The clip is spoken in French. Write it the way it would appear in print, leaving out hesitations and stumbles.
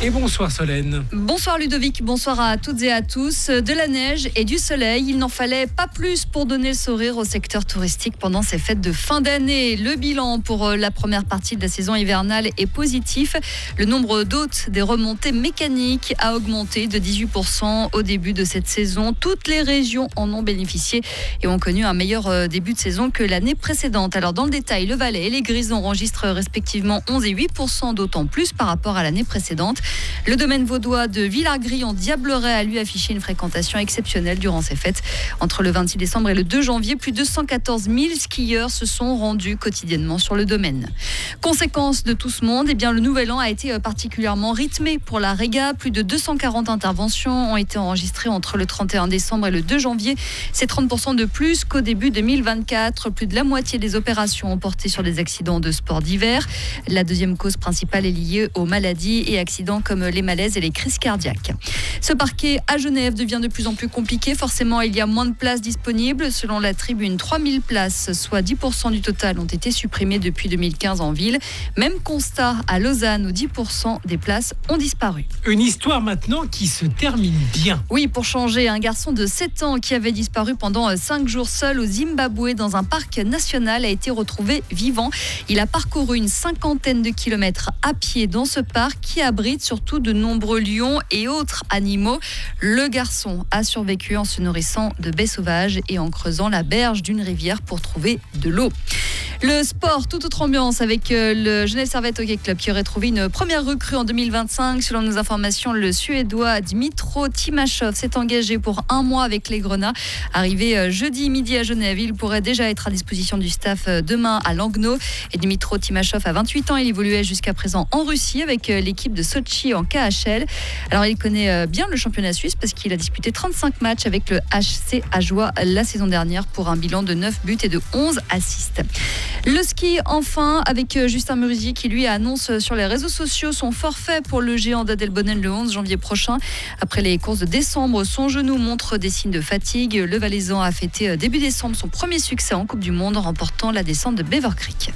Et bonsoir Solène. Bonsoir Ludovic, bonsoir à toutes et à tous. De la neige et du soleil, il n'en fallait pas plus pour donner le sourire au secteur touristique pendant ces fêtes de fin d'année. Le bilan pour la première partie de la saison hivernale est positif. Le nombre d'hôtes des remontées mécaniques a augmenté de 18% au début de cette saison. Toutes les régions en ont bénéficié et ont connu un meilleur début de saison que l'année précédente. Alors dans le détail, le Valais et les Grisons enregistrent respectivement 11 et 8% d'hôtes en plus par rapport à l'année précédente. Le domaine vaudois de Villard-Gris en Diableret a lui affiché une fréquentation exceptionnelle durant ces fêtes. Entre le 26 décembre et le 2 janvier, plus de 114 000 skieurs se sont rendus quotidiennement sur le domaine. Conséquence de tout ce monde, le nouvel an a été particulièrement rythmé pour la Réga. Plus de 240 interventions ont été enregistrées entre le 31 décembre et le 2 janvier. C'est 30% de plus qu'au début 2024. Plus de la moitié des opérations ont porté sur des accidents de sport d'hiver. La deuxième cause principale est liée aux maladies et accidents comme les malaises et les crises cardiaques. Ce parquet à Genève devient de plus en plus compliqué. Forcément, il y a moins de places disponibles. Selon la tribune, 3000 places, soit 10% du total, ont été supprimées depuis 2015 en ville. Même constat à Lausanne, où 10% des places ont disparu. Une histoire maintenant qui se termine bien. Oui, pour changer, un garçon de 7 ans qui avait disparu pendant 5 jours seul au Zimbabwe dans un parc national a été retrouvé vivant. Il a parcouru une 50aine de kilomètres à pied dans ce parc qui abrite surtout de nombreux lions et autres animaux. Le garçon a survécu en se nourrissant de baies sauvages et en creusant la berge d'une rivière pour trouver de l'eau. Le sport, toute autre ambiance avec le Genève Servette Hockey Club qui aurait trouvé une première recrue en 2025. Selon nos informations, le Suédois Dmytro Timashov s'est engagé pour 1 mois avec les Grenats. Arrivé jeudi midi à Genève, il pourrait déjà être à disposition du staff demain à Langnau. Et Dmytro Timashov a 28 ans, il évoluait jusqu'à présent en Russie avec l'équipe de Sochi en KHL. Alors il connaît bien le championnat suisse parce qu'il a disputé 35 matchs avec le HC Ajoie la saison dernière pour un bilan de 9 buts et de 11 assists. Le ski, enfin, avec Justin Murisi qui lui annonce sur les réseaux sociaux son forfait pour le géant d'Adelboden le 11 janvier prochain. Après les courses de décembre, son genou montre des signes de fatigue. Le Valaisan a fêté début décembre son premier succès en Coupe du Monde en remportant la descente de Beaver Creek.